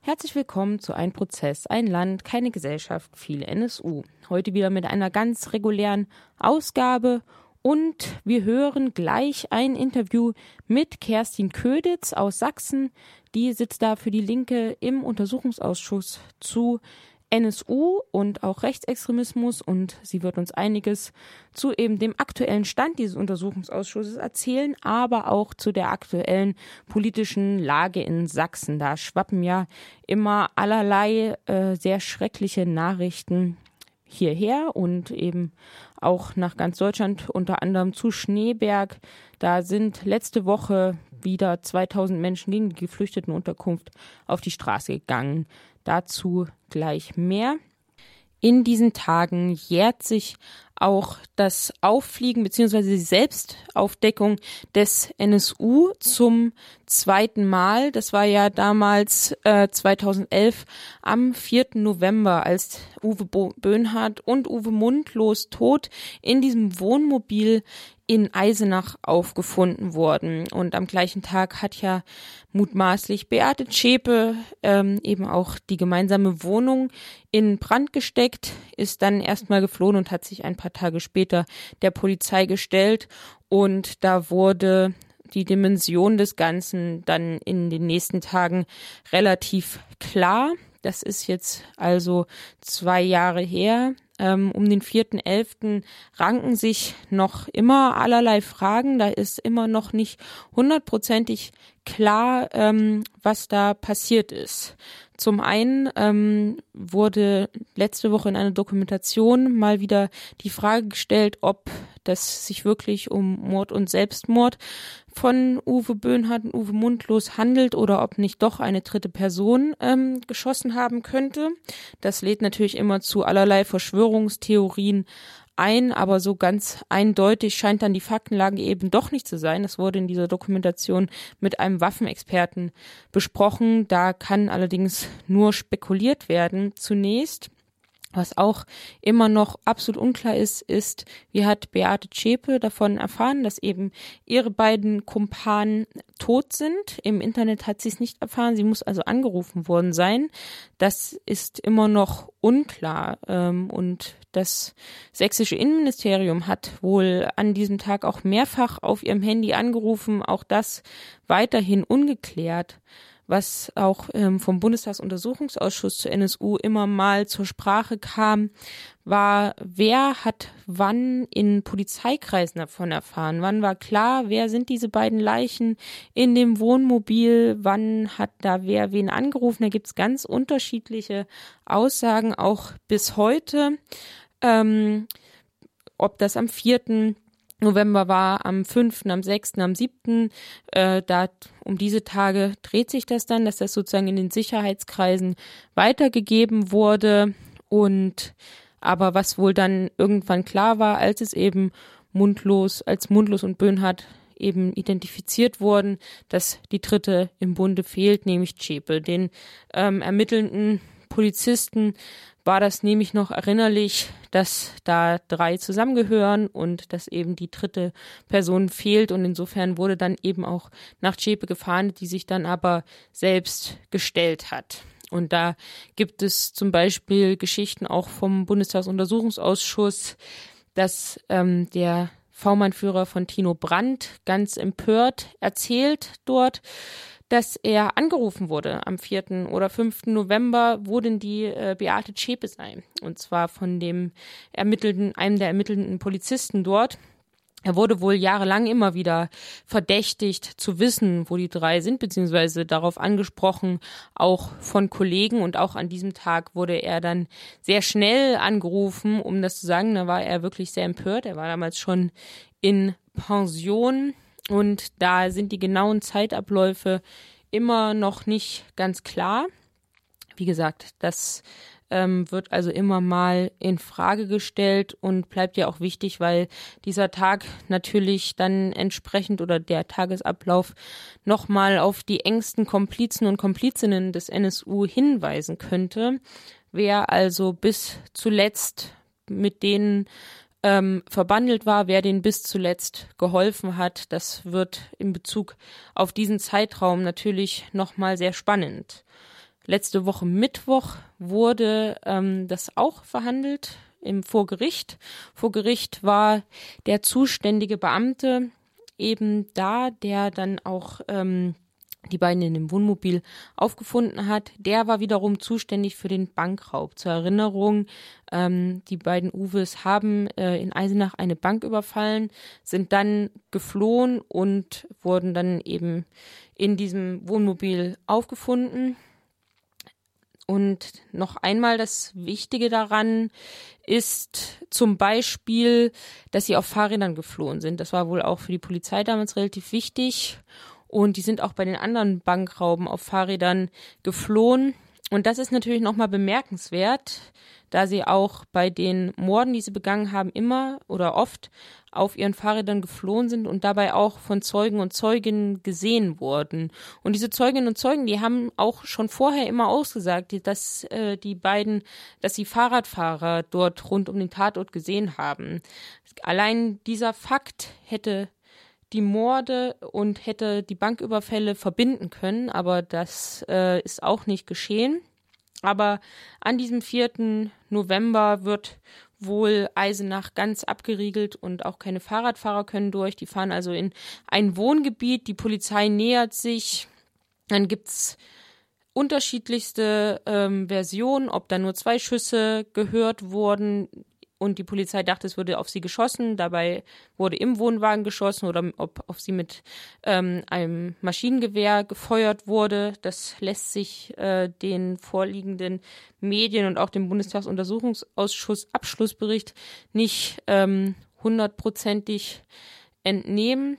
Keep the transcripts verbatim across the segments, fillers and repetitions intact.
Herzlich willkommen zu Ein Prozess, ein Land, keine Gesellschaft, viel N S U. Heute wieder mit einer ganz regulären Ausgabe und wir hören gleich ein Interview mit Kerstin Köditz aus Sachsen. Die sitzt da für die Linke im Untersuchungsausschuss zu N S U und auch Rechtsextremismus und sie wird uns einiges zu eben dem aktuellen Stand dieses Untersuchungsausschusses erzählen, aber auch zu der aktuellen politischen Lage in Sachsen. Da schwappen ja immer allerlei äh, sehr schreckliche Nachrichten hierher und eben auch nach ganz Deutschland, unter anderem zu Schneeberg. Da sind letzte Woche wieder zweitausend Menschen gegen die Geflüchtetenunterkunft auf die Straße gegangen. Dazu gleich mehr. In diesen Tagen jährt sich auch das Auffliegen bzw. die Selbstaufdeckung des N S U zum zweiten Mal. Das war ja damals äh, zweitausendelf am vierten November, als Uwe Bo- Böhnhardt und Uwe Mundlos tot in diesem Wohnmobil in Eisenach aufgefunden wurden. Und am gleichen Tag hat ja mutmaßlich Beate Zschäpe ähm, eben auch die gemeinsame Wohnung in Brand gesteckt, ist dann erstmal geflohen und hat sich ein paar Tage später der Polizei gestellt. Und da wurde die Dimension des Ganzen dann in den nächsten Tagen relativ klar. Das ist jetzt also zwei Jahre her. Ähm, um den vierten elften ranken sich noch immer allerlei Fragen. Da ist immer noch nicht hundertprozentig klar, ähm, was da passiert ist. Zum einen ähm, wurde letzte Woche in einer Dokumentation mal wieder die Frage gestellt, ob das sich wirklich um Mord und Selbstmord von Uwe Böhnhardt und Uwe Mundlos handelt oder ob nicht doch eine dritte Person ähm, geschossen haben könnte. Das lädt natürlich immer zu allerlei Verschwörungstheorien ein, aber so ganz eindeutig scheint dann die Faktenlage eben doch nicht zu sein. Das wurde in dieser Dokumentation mit einem Waffenexperten besprochen. Da kann allerdings nur spekuliert werden zunächst. Was auch immer noch absolut unklar ist, ist, wie hat Beate Zschäpe davon erfahren, dass eben ihre beiden Kumpanen tot sind. Im Internet hat sie es nicht erfahren, sie muss also angerufen worden sein. Das ist immer noch unklar. Und das sächsische Innenministerium hat wohl an diesem Tag auch mehrfach auf ihrem Handy angerufen, auch das weiterhin ungeklärt. Was auch ähm, vom Bundestagsuntersuchungsausschuss zur N S U immer mal zur Sprache kam, war, wer hat wann in Polizeikreisen davon erfahren? Wann war klar, wer sind diese beiden Leichen in dem Wohnmobil? Wann hat da wer wen angerufen? Da gibt's ganz unterschiedliche Aussagen, auch bis heute. Ähm, ob das am vierten November war, am fünften, am sechsten, am siebten Äh, da um diese Tage dreht sich das dann, dass das sozusagen in den Sicherheitskreisen weitergegeben wurde. Und aber was wohl dann irgendwann klar war, als es eben Mundlos, als Mundlos und Böhnhardt eben identifiziert wurden, dass die dritte im Bunde fehlt, nämlich Zschäpe. Den ähm, ermittelnden Polizisten war das nämlich noch erinnerlich, dass da drei zusammengehören und dass eben die dritte Person fehlt. Und insofern wurde dann eben auch nach Zschäpe gefahndet, die sich dann aber selbst gestellt hat. Und da gibt es zum Beispiel Geschichten auch vom Bundestagsuntersuchungsausschuss, dass ähm, der V-Mann-Führer von Tino Brandt ganz empört erzählt dort, dass er angerufen wurde am vierten oder fünften November, wo denn die äh, Beate Zschäpe sei. Und zwar von dem ermittelten, einem der ermittelnden Polizisten dort. Er wurde wohl jahrelang immer wieder verdächtigt zu wissen, wo die drei sind, beziehungsweise darauf angesprochen, auch von Kollegen. Und auch an diesem Tag wurde er dann sehr schnell angerufen, um das zu sagen. Da war er wirklich sehr empört. Er war damals schon in Pension. Und da sind die genauen Zeitabläufe immer noch nicht ganz klar. Wie gesagt, das ähm, wird also immer mal in Frage gestellt und bleibt ja auch wichtig, weil dieser Tag natürlich dann entsprechend oder der Tagesablauf nochmal auf die engsten Komplizen und Komplizinnen des N S U hinweisen könnte. Wer also bis zuletzt mit denen ähm, verbandelt war, wer denen bis zuletzt geholfen hat, das wird in Bezug auf diesen Zeitraum natürlich nochmal sehr spannend. Letzte Woche Mittwoch wurde ähm, das auch verhandelt im vor Gericht. Vor Gericht war der zuständige Beamte eben da, der dann auch ähm, die beiden in dem Wohnmobil aufgefunden hat. Der war wiederum zuständig für den Bankraub. Zur Erinnerung, ähm, die beiden Uwes haben äh, in Eisenach eine Bank überfallen, sind dann geflohen und wurden dann eben in diesem Wohnmobil aufgefunden. Und noch einmal das Wichtige daran ist zum Beispiel, dass sie auf Fahrrädern geflohen sind. Das war wohl auch für die Polizei damals relativ wichtig. Und die sind auch bei den anderen Bankrauben auf Fahrrädern geflohen. Und das ist natürlich nochmal bemerkenswert, da sie auch bei den Morden, die sie begangen haben, immer oder oft auf ihren Fahrrädern geflohen sind und dabei auch von Zeugen und Zeuginnen gesehen wurden. Und diese Zeuginnen und Zeugen, die haben auch schon vorher immer ausgesagt, dass äh, die beiden, dass sie Fahrradfahrer dort rund um den Tatort gesehen haben. Allein dieser Fakt hätte die Morde und hätte die Banküberfälle verbinden können, aber das äh, ist auch nicht geschehen. Aber an diesem vierten November wird wohl Eisenach ganz abgeriegelt und auch keine Fahrradfahrer können durch. Die fahren also in ein Wohngebiet, die Polizei nähert sich, dann gibt's unterschiedlichste ähm, Versionen, ob da nur zwei Schüsse gehört wurden. Und die Polizei dachte, es würde auf sie geschossen. Dabei wurde im Wohnwagen geschossen oder ob auf sie mit ähm, einem Maschinengewehr gefeuert wurde. Das lässt sich äh, den vorliegenden Medien und auch dem Bundestagsuntersuchungsausschuss Abschlussbericht nicht ähm, hundertprozentig entnehmen.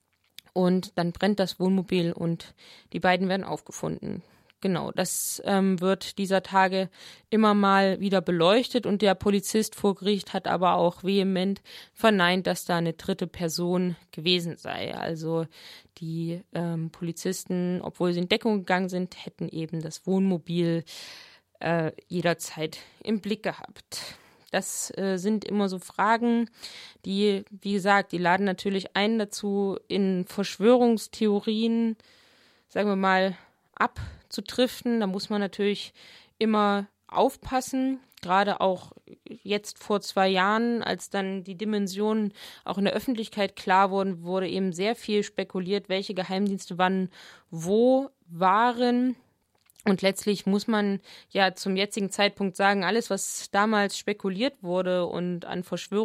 Und dann brennt das Wohnmobil und die beiden werden aufgefunden. Genau, das ähm, wird dieser Tage immer mal wieder beleuchtet und der Polizist vor Gericht hat aber auch vehement verneint, dass da eine dritte Person gewesen sei. Also die ähm, Polizisten, obwohl sie in Deckung gegangen sind, hätten eben das Wohnmobil äh, jederzeit im Blick gehabt. Das äh, sind immer so Fragen, die, wie gesagt, die laden natürlich ein dazu, in Verschwörungstheorien, sagen wir mal, abzutriften. Da muss man natürlich immer aufpassen, gerade auch jetzt vor zwei Jahren, als dann die Dimensionen auch in der Öffentlichkeit klar wurden, wurde eben sehr viel spekuliert, welche Geheimdienste wann wo waren. Und letztlich muss man ja zum jetzigen Zeitpunkt sagen, alles, was damals spekuliert wurde und an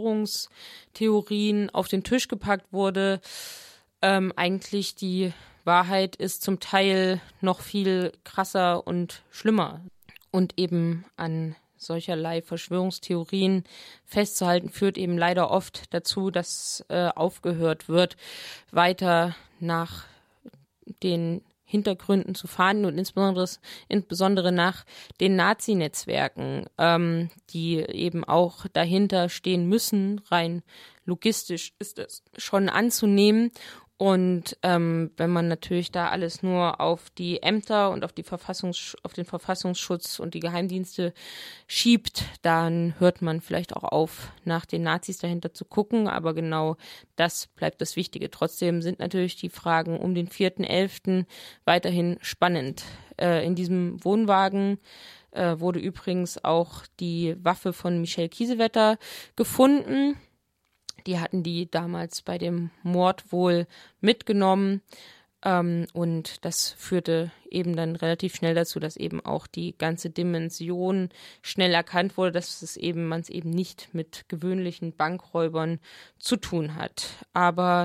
Verschwörungstheorien auf den Tisch gepackt wurde, ähm, eigentlich die Wahrheit ist zum Teil noch viel krasser und schlimmer. Und eben an solcherlei Verschwörungstheorien festzuhalten, führt eben leider oft dazu, dass äh, aufgehört wird, weiter nach den Hintergründen zu fahnden und insbesondere, insbesondere nach den Nazi-Netzwerken, ähm, die eben auch dahinter stehen müssen. Rein logistisch ist es schon anzunehmen. Und ähm, wenn man natürlich da alles nur auf die Ämter und auf die Verfassungs- auf den Verfassungsschutz und die Geheimdienste schiebt, dann hört man vielleicht auch auf, nach den Nazis dahinter zu gucken. Aber genau das bleibt das Wichtige. Trotzdem sind natürlich die Fragen um den vierten elften weiterhin spannend. Äh, in diesem Wohnwagen äh, wurde übrigens auch die Waffe von Michel Kiesewetter gefunden. Die hatten die damals bei dem Mord wohl mitgenommen ähm, und das führte eben dann relativ schnell dazu, dass eben auch die ganze Dimension schnell erkannt wurde, dass es eben man es eben nicht mit gewöhnlichen Bankräubern zu tun hat. Aber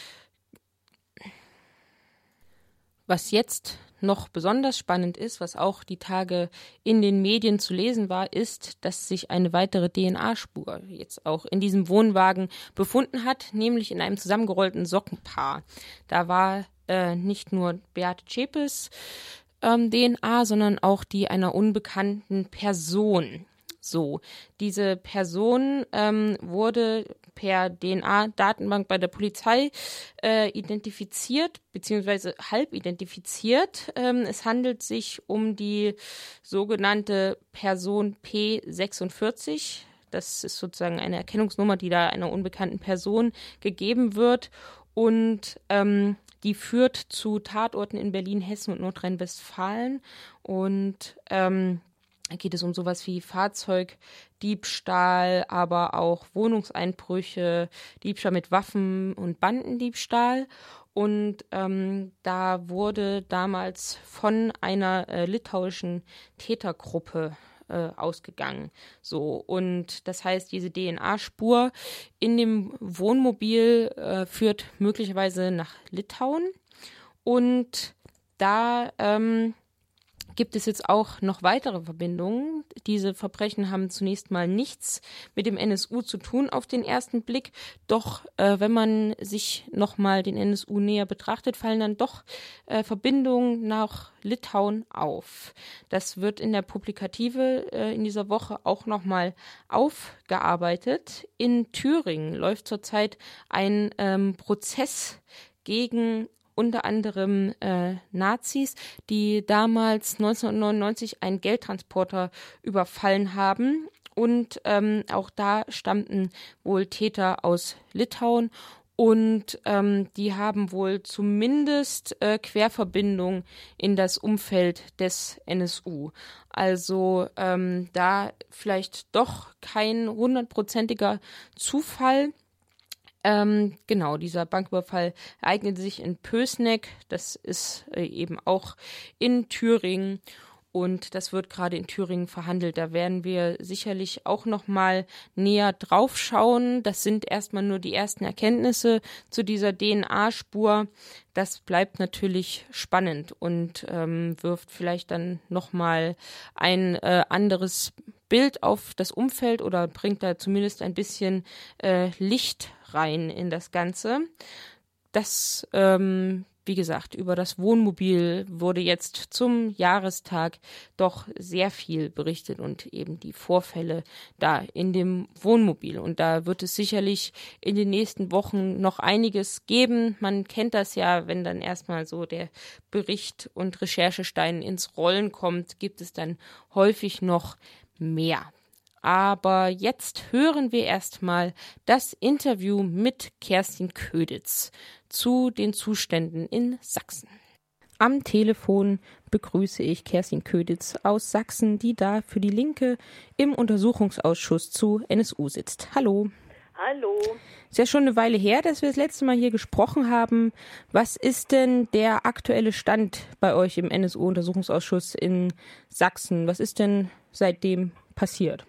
was jetzt noch besonders spannend ist, was auch die Tage in den Medien zu lesen war, ist, dass sich eine weitere D N A-Spur jetzt auch in diesem Wohnwagen befunden hat, nämlich in einem zusammengerollten Sockenpaar. Da war äh, nicht nur Beate Zschäpes ähm, D N A, sondern auch die einer unbekannten Person. So, diese Person ähm, wurde per D N A-Datenbank bei der Polizei äh, identifiziert, beziehungsweise halb identifiziert. Ähm, es handelt sich um die sogenannte Person P sechsundvierzig. Das ist sozusagen eine Erkennungsnummer, die da einer unbekannten Person gegeben wird. Und ähm, Die führt zu Tatorten in Berlin, Hessen und Nordrhein-Westfalen. Und ähm, da geht es um sowas wie Fahrzeugdiebstahl, aber auch Wohnungseinbrüche, Diebstahl mit Waffen und Bandendiebstahl. Und ähm, da wurde damals von einer äh, litauischen Tätergruppe äh, ausgegangen. So, und das heißt, diese D N A-Spur in dem Wohnmobil äh, führt möglicherweise nach Litauen. Und da ähm, gibt es jetzt auch noch weitere Verbindungen. Diese Verbrechen haben zunächst mal nichts mit dem N S U zu tun auf den ersten Blick. Doch äh, wenn man sich nochmal den N S U näher betrachtet, fallen dann doch äh, Verbindungen nach Litauen auf. Das wird in der Publikative äh, in dieser Woche auch nochmal aufgearbeitet. In Thüringen läuft zurzeit ein ähm, Prozess gegen unter anderem äh, Nazis, die damals neunzehnhundertneunundneunzig einen Geldtransporter überfallen haben. Und ähm, auch da stammten wohl Täter aus Litauen. Und ähm, die haben wohl zumindest äh, Querverbindungen in das Umfeld des N S U. Also ähm, da vielleicht doch kein hundertprozentiger Zufall. Ähm, genau, dieser Banküberfall ereignete sich in Pößneck, das ist äh, eben auch in Thüringen und das wird gerade in Thüringen verhandelt. Da werden wir sicherlich auch noch mal näher drauf schauen. Das sind erstmal nur die ersten Erkenntnisse zu dieser D N A-Spur. Das bleibt natürlich spannend und ähm, wirft vielleicht dann noch mal ein äh, anderes Bild auf das Umfeld oder bringt da zumindest ein bisschen äh, Licht rein in das Ganze. Das, ähm, wie gesagt, über das Wohnmobil wurde jetzt zum Jahrestag doch sehr viel berichtet und eben die Vorfälle da in dem Wohnmobil. Und da wird es sicherlich in den nächsten Wochen noch einiges geben. Man kennt das ja, wenn dann erstmal so der Bericht und Recherchestein ins Rollen kommt, gibt es dann häufig noch mehr. Aber jetzt hören wir erstmal das Interview mit Kerstin Köditz zu den Zuständen in Sachsen. Am Telefon begrüße ich Kerstin Köditz aus Sachsen, die da für die Linke im Untersuchungsausschuss zu N S U sitzt. Hallo. Hallo. Ist ja schon eine Weile her, dass wir das letzte Mal hier gesprochen haben. Was ist denn der aktuelle Stand bei euch im N S U-Untersuchungsausschuss in Sachsen? Was ist denn seitdem passiert?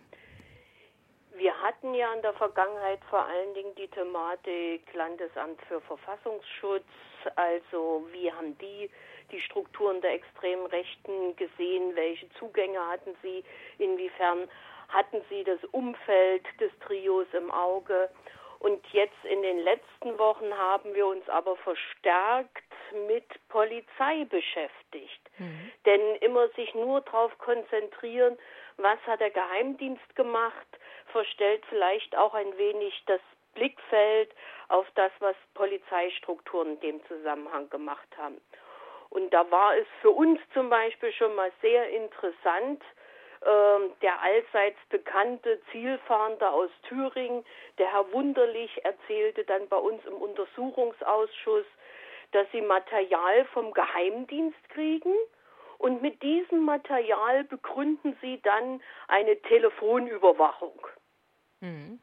Wir hatten ja in der Vergangenheit vor allen Dingen die Thematik Landesamt für Verfassungsschutz, also wie haben die die Strukturen der extremen Rechten gesehen, welche Zugänge hatten sie, inwiefern hatten sie das Umfeld des Trios im Auge. Und jetzt in den letzten Wochen haben wir uns aber verstärkt mit Polizei beschäftigt. Mhm. Denn immer sich nur darauf konzentrieren, was hat der Geheimdienst gemacht, verstellt vielleicht auch ein wenig das Blickfeld auf das, was Polizeistrukturen in dem Zusammenhang gemacht haben. Und da war es für uns zum Beispiel schon mal sehr interessant, äh, der allseits bekannte Zielfahnder aus Thüringen, der Herr Wunderlich, erzählte dann bei uns im Untersuchungsausschuss, dass sie Material vom Geheimdienst kriegen. Und mit diesem Material begründen sie dann eine Telefonüberwachung. Mhm.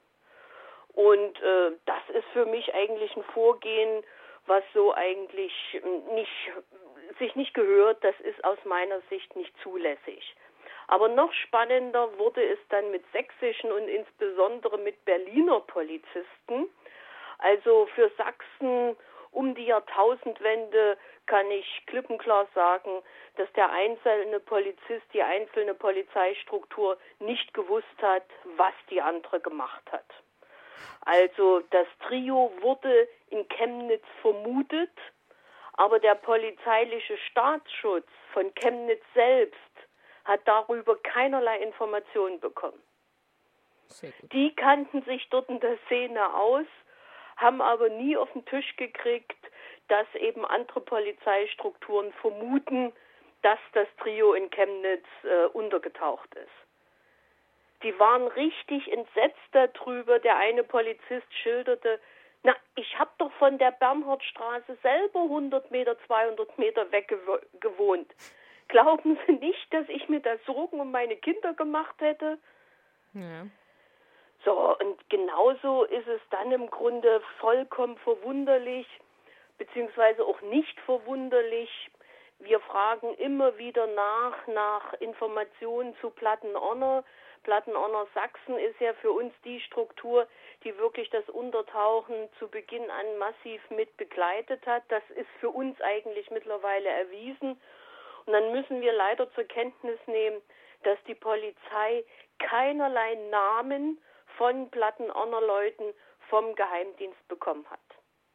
Und äh, das ist für mich eigentlich ein Vorgehen, was so eigentlich nicht, sich nicht gehört. Das ist aus meiner Sicht nicht zulässig. Aber noch spannender wurde es dann mit sächsischen und insbesondere mit Berliner Polizisten. Also für Sachsen um die Jahrtausendwende kann ich klipp und klar sagen, dass der einzelne Polizist, die einzelne Polizeistruktur nicht gewusst hat, was die andere gemacht hat. Also das Trio wurde in Chemnitz vermutet, aber der polizeiliche Staatsschutz von Chemnitz selbst hat darüber keinerlei Informationen bekommen. Die kannten sich dort in der Szene aus, haben aber nie auf den Tisch gekriegt, dass eben andere Polizeistrukturen vermuten, dass das Trio in Chemnitz äh, untergetaucht ist. Die waren richtig entsetzt darüber. Der eine Polizist schilderte, Na, ich habe doch von der Bernhardstraße selber hundert Meter, zweihundert Meter weg gew- gewohnt. Glauben Sie nicht, dass ich mir da Sorgen um meine Kinder gemacht hätte? Ja. So, und genauso ist es dann im Grunde vollkommen verwunderlich, beziehungsweise auch nicht verwunderlich. Wir fragen immer wieder nach, nach Informationen zu Plattenonner. Plattenonner Sachsen ist ja für uns die Struktur, die wirklich das Untertauchen zu Beginn an massiv mit begleitet hat. Das ist für uns eigentlich mittlerweile erwiesen. Und dann müssen wir leider zur Kenntnis nehmen, dass die Polizei keinerlei Namen von Plattenonner Leuten vom Geheimdienst bekommen hat.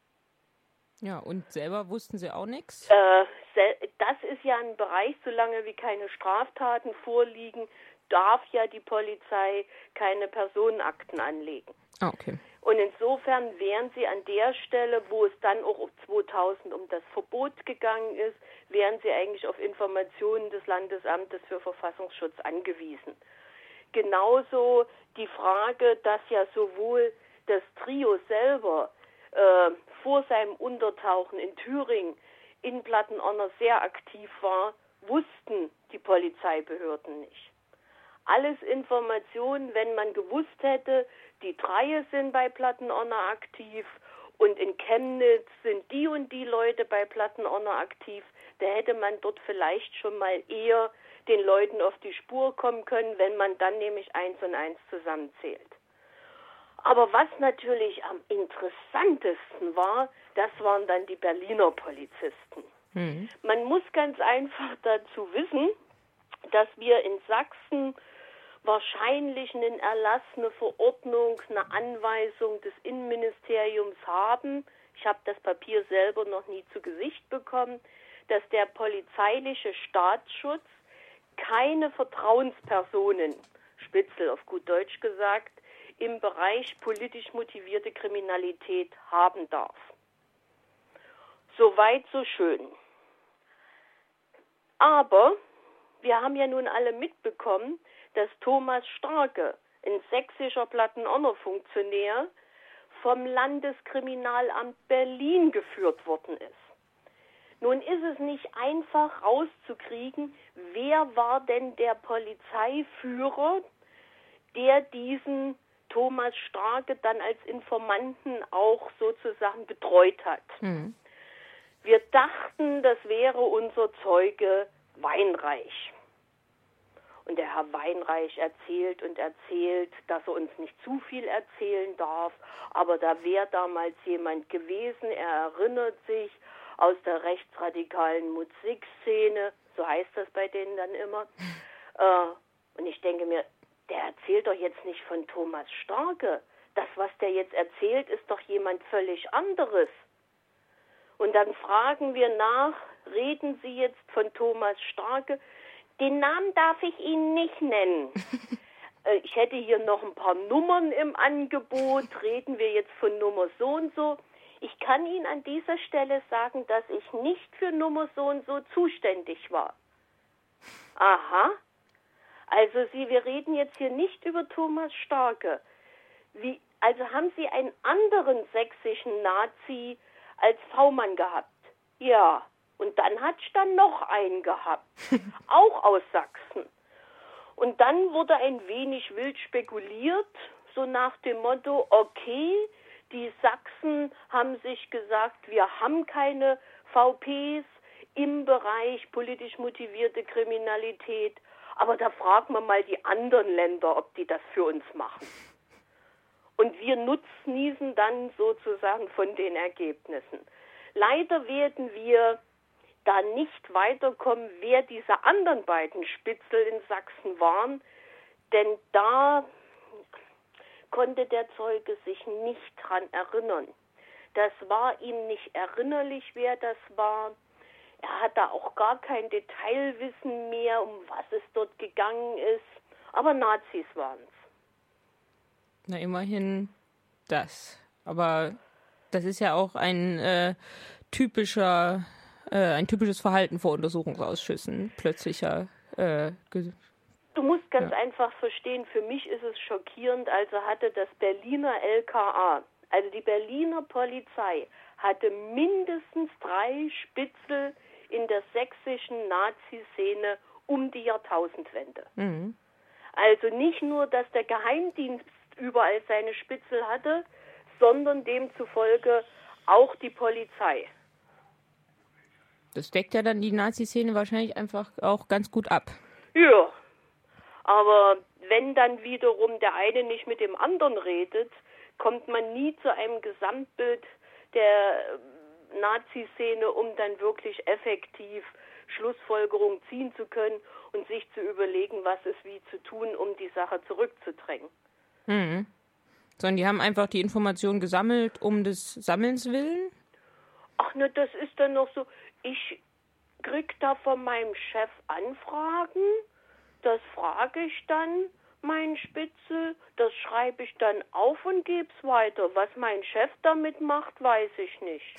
Ja, und selber wussten Sie auch nichts? Äh, das ist ja ein Bereich, solange wie keine Straftaten vorliegen, darf ja die Polizei keine Personenakten anlegen. Ah, okay. Und insofern wären sie an der Stelle, wo es dann auch auf zweitausend um das Verbot gegangen ist, wären sie eigentlich auf Informationen des Landesamtes für Verfassungsschutz angewiesen. Genauso die Frage, dass ja sowohl das Trio selber äh, vor seinem Untertauchen in Thüringen in Plattenonner sehr aktiv war, wussten die Polizeibehörden nicht. Alles Informationen, wenn man gewusst hätte, die Dreie sind bei Plattenonner aktiv und in Chemnitz sind die und die Leute bei Plattenonner aktiv, da hätte man dort vielleicht schon mal eher den Leuten auf die Spur kommen können, wenn man dann nämlich eins und eins zusammenzählt. Aber was natürlich am interessantesten war, das waren dann die Berliner Polizisten. Mhm. Man muss ganz einfach dazu wissen, dass wir in Sachsen wahrscheinlich einen Erlass, eine Verordnung, eine Anweisung des Innenministeriums haben. Ich habe das Papier selber noch nie zu Gesicht bekommen, dass der polizeiliche Staatsschutz keine Vertrauenspersonen, Spitzel auf gut Deutsch gesagt, im Bereich politisch motivierte Kriminalität haben darf. Soweit, so schön. Aber wir haben ja nun alle mitbekommen, dass Thomas Starke, ein sächsischer Plattenonner Funktionär, vom Landeskriminalamt Berlin geführt worden ist. Nun ist es nicht einfach rauszukriegen, wer war denn der Polizeiführer, der diesen Thomas Starke dann als Informanten auch sozusagen betreut hat. Mhm. Wir dachten, das wäre unser Zeuge Weinreich. Und der Herr Weinreich erzählt und erzählt, dass er uns nicht zu viel erzählen darf, aber da wäre damals jemand gewesen, er erinnert sich, aus der rechtsradikalen Musikszene, so heißt das bei denen dann immer. Äh, und ich denke mir, der erzählt doch jetzt nicht von Thomas Starke. Das, was der jetzt erzählt, ist doch jemand völlig anderes. Und dann fragen wir nach, reden Sie jetzt von Thomas Starke? Den Namen darf ich Ihnen nicht nennen. äh, ich hätte hier noch ein paar Nummern im Angebot. Reden wir jetzt von Nummer so und so? Ich kann Ihnen an dieser Stelle sagen, dass ich nicht für Nummer so und so zuständig war. Aha. Also Sie, wir reden jetzt hier nicht über Thomas Starke. Wie, also haben Sie einen anderen sächsischen Nazi als V-Mann gehabt? Ja. Und dann hat es dann noch einen gehabt, auch aus Sachsen. Und dann wurde ein wenig wild spekuliert, so nach dem Motto, okay, die Sachsen haben sich gesagt, wir haben keine V Ps im Bereich politisch motivierte Kriminalität, aber da fragen wir mal die anderen Länder, ob die das für uns machen. Und wir nutznießen dann sozusagen von den Ergebnissen. Leider werden wir da nicht weiterkommen, wer diese anderen beiden Spitzel in Sachsen waren, denn da konnte der Zeuge sich nicht dran erinnern. Das war ihm nicht erinnerlich, wer das war. Er hat da auch gar kein Detailwissen mehr, um was es dort gegangen ist. Aber Nazis waren es. Na, immerhin das. Aber das ist ja auch ein äh, typischer, äh, ein typisches Verhalten vor Untersuchungsausschüssen. Plötzlicher äh, Ge- Du musst ganz ja. einfach verstehen, für mich ist es schockierend, also hatte das Berliner L K A Also die Berliner Polizei hatte mindestens drei Spitzel in der sächsischen Nazi-Szene um die Jahrtausendwende. Mhm. Also nicht nur, dass der Geheimdienst überall seine Spitzel hatte, sondern demzufolge auch die Polizei. Das deckt ja dann die Nazi-Szene wahrscheinlich einfach auch ganz gut ab. Ja, aber wenn dann wiederum der eine nicht mit dem anderen redet, kommt man nie zu einem Gesamtbild der Nazi-Szene, um dann wirklich effektiv Schlussfolgerungen ziehen zu können und sich zu überlegen, was ist wie zu tun, um die Sache zurückzudrängen. Mhm. Sondern die haben einfach die Informationen gesammelt, um des Sammelns willen? Ach ne, das ist dann noch so, ich krieg da von meinem Chef Anfragen, das frage ich dann, mein Spitzel, das schreibe ich dann auf und geb's weiter. Was mein Chef damit macht, weiß ich nicht.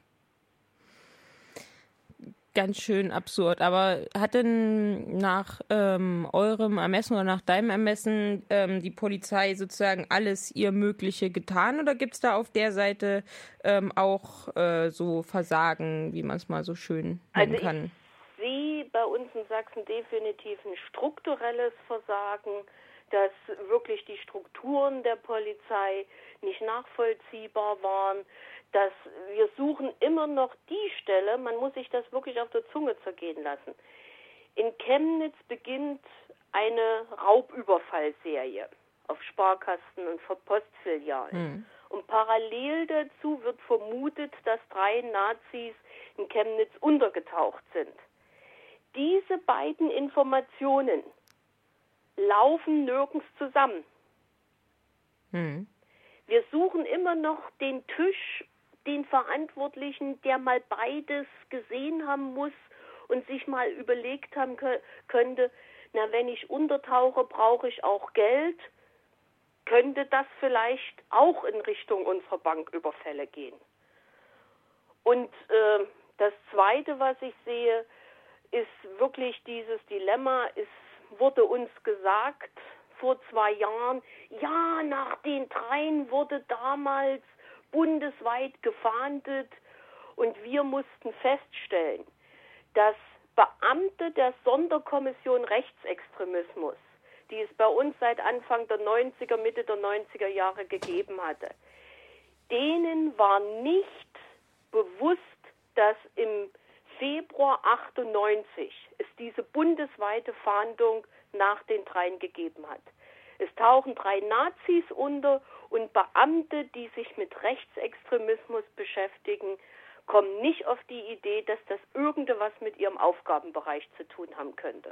Ganz schön absurd. Aber hat denn nach ähm, eurem Ermessen oder nach deinem Ermessen ähm, die Polizei sozusagen alles ihr Mögliche getan? Oder gibt es da auf der Seite ähm, auch äh, so Versagen, wie man es mal so schön nennen also kann? Ich sehe bei uns in Sachsen definitiv ein strukturelles Versagen, dass wirklich die Strukturen der Polizei nicht nachvollziehbar waren, dass wir suchen immer noch die Stelle, man muss sich das wirklich auf der Zunge zergehen lassen. In Chemnitz beginnt eine Raubüberfallserie auf Sparkassen und Postfilialen. Hm. Und parallel dazu wird vermutet, dass drei Nazis in Chemnitz untergetaucht sind. Diese beiden Informationen laufen nirgends zusammen. Hm. Wir suchen immer noch den Tisch, den Verantwortlichen, der mal beides gesehen haben muss und sich mal überlegt haben kö- könnte, na, wenn ich untertauche, brauche ich auch Geld. Könnte das vielleicht auch in Richtung unserer Banküberfälle gehen? Und äh, das Zweite, was ich sehe, ist wirklich dieses Dilemma, es wurde uns gesagt vor zwei Jahren, ja, nach den dreien wurde damals bundesweit gefahndet und wir mussten feststellen, dass Beamte der Sonderkommission Rechtsextremismus, die es bei uns seit Anfang der neunziger, Mitte der neunziger Jahre gegeben hatte, denen war nicht bewusst, dass im Februar achtundneunzig es diese bundesweite Fahndung nach den dreien gegeben hat. Es tauchen drei Nazis unter und Beamte, die sich mit Rechtsextremismus beschäftigen, kommen nicht auf die Idee, dass das irgendwas mit ihrem Aufgabenbereich zu tun haben könnte.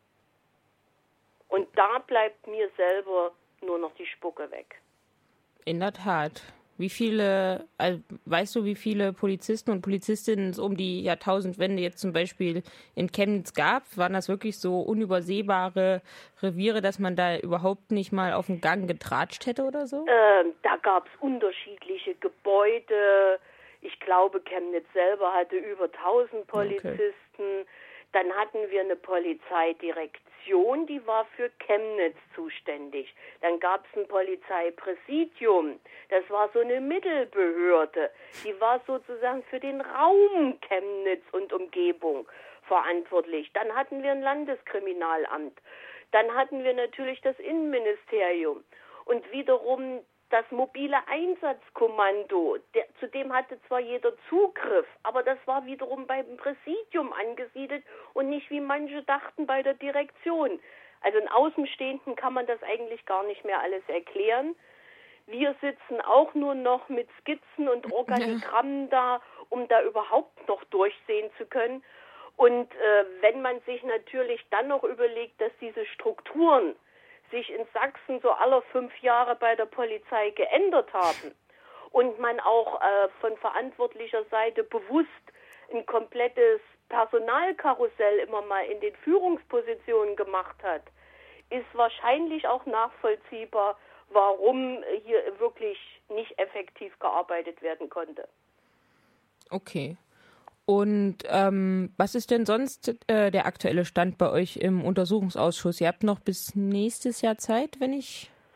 Und da bleibt mir selber nur noch die Spucke weg. In der Tat. Wie viele, also weißt du, wie viele Polizisten und Polizistinnen es um die Jahrtausendwende jetzt zum Beispiel in Chemnitz gab? Waren das wirklich so unübersehbare Reviere, dass man da überhaupt nicht mal auf den Gang getratscht hätte oder so? Ähm, da gab es unterschiedliche Gebäude. Ich glaube, Chemnitz selber hatte über tausend Polizisten. Okay. Dann hatten wir eine Polizeidirektion, die war für Chemnitz zuständig. Dann gab es ein Polizeipräsidium, das war so eine Mittelbehörde. Die war sozusagen für den Raum Chemnitz und Umgebung verantwortlich. Dann hatten wir ein Landeskriminalamt. Dann hatten wir natürlich das Innenministerium. Und wiederum das mobile Einsatzkommando, der, zu dem hatte zwar jeder Zugriff, aber das war wiederum beim Präsidium angesiedelt und nicht, wie manche dachten, bei der Direktion. Also einen Außenstehenden kann man das eigentlich gar nicht mehr alles erklären. Wir sitzen auch nur noch mit Skizzen und Organigrammen da, um da überhaupt noch durchsehen zu können. Und äh, wenn man sich natürlich dann noch überlegt, dass diese Strukturen sich in Sachsen so alle fünf Jahre bei der Polizei geändert haben und man auch äh, von verantwortlicher Seite bewusst ein komplettes Personalkarussell immer mal in den Führungspositionen gemacht hat, ist wahrscheinlich auch nachvollziehbar, warum hier wirklich nicht effektiv gearbeitet werden konnte. Okay. Und ähm, was ist denn sonst äh, der aktuelle Stand bei euch im Untersuchungsausschuss? Ihr habt noch bis nächstes Jahr Zeit, wenn ich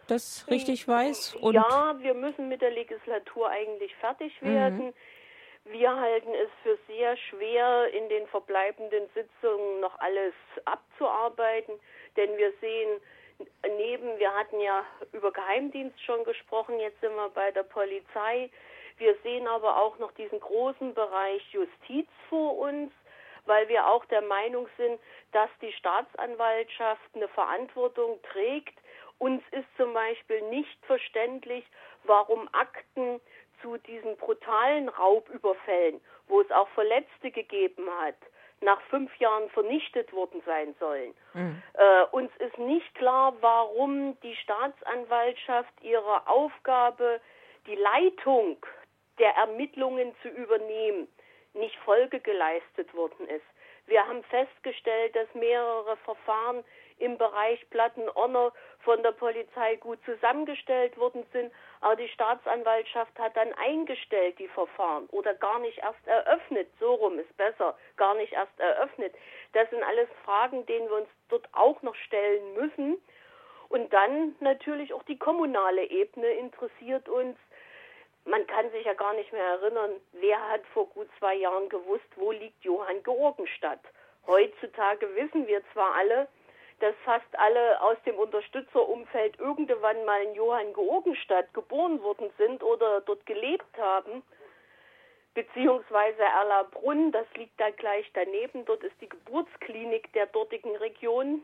das richtig weiß? Und ja, wir müssen mit der Legislatur eigentlich fertig werden. Mhm. Wir halten es für sehr schwer, in den verbleibenden Sitzungen noch alles abzuarbeiten, denn wir sehen neben, wir hatten ja über Geheimdienst schon gesprochen, jetzt sind wir bei der Polizei. Wir sehen aber auch noch diesen großen Bereich Justiz vor uns, weil wir auch der Meinung sind, dass die Staatsanwaltschaft eine Verantwortung trägt. Uns ist zum Beispiel nicht verständlich, warum Akten zu diesen brutalen Raubüberfällen, wo es auch Verletzte gegeben hat, nach fünf Jahren vernichtet worden sein sollen. Mhm. Äh, uns ist nicht klar, warum die Staatsanwaltschaft ihre Aufgabe, die Leitung der Ermittlungen zu übernehmen, nicht Folge geleistet worden ist. Wir haben festgestellt, dass mehrere Verfahren im Bereich Plattenonner von der Polizei gut zusammengestellt worden sind, aber die Staatsanwaltschaft hat dann eingestellt die Verfahren oder gar nicht erst eröffnet, so rum ist besser, gar nicht erst eröffnet. Das sind alles Fragen, denen wir uns dort auch noch stellen müssen. Und dann natürlich auch die kommunale Ebene interessiert uns. Man kann sich ja gar nicht mehr erinnern, wer hat vor gut zwei Jahren gewusst, wo liegt Johann Georgenstadt. Heutzutage wissen wir zwar alle, dass fast alle aus dem Unterstützerumfeld irgendwann mal in Johann Georgenstadt geboren worden sind oder dort gelebt haben, beziehungsweise Erlabrunn, das liegt da gleich daneben, dort ist die Geburtsklinik der dortigen Region.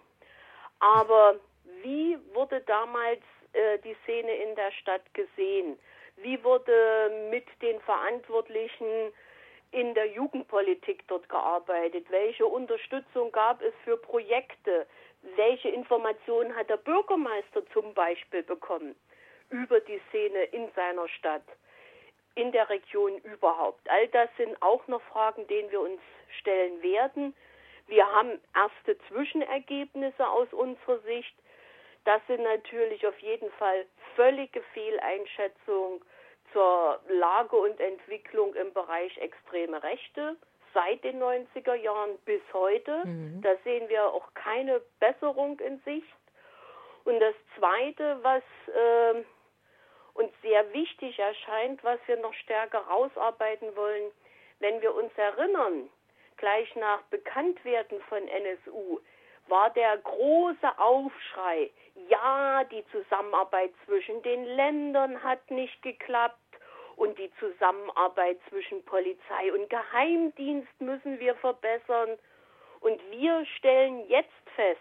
Aber wie wurde damals äh, die Szene in der Stadt gesehen? Wie wurde mit den Verantwortlichen in der Jugendpolitik dort gearbeitet? Welche Unterstützung gab es für Projekte? Welche Informationen hat der Bürgermeister zum Beispiel bekommen über die Szene in seiner Stadt, in der Region überhaupt? All das sind auch noch Fragen, denen wir uns stellen werden. Wir haben erste Zwischenergebnisse aus unserer Sicht. Das sind natürlich auf jeden Fall völlige Fehleinschätzungen zur Lage und Entwicklung im Bereich extreme Rechte seit den neunziger Jahren bis heute. Mhm. Da sehen wir auch keine Besserung in Sicht. Und das Zweite, was äh, uns sehr wichtig erscheint, was wir noch stärker rausarbeiten wollen, wenn wir uns erinnern, gleich nach Bekanntwerden von N S U, war der große Aufschrei, ja, die Zusammenarbeit zwischen den Ländern hat nicht geklappt und die Zusammenarbeit zwischen Polizei und Geheimdienst müssen wir verbessern. Und wir stellen jetzt fest,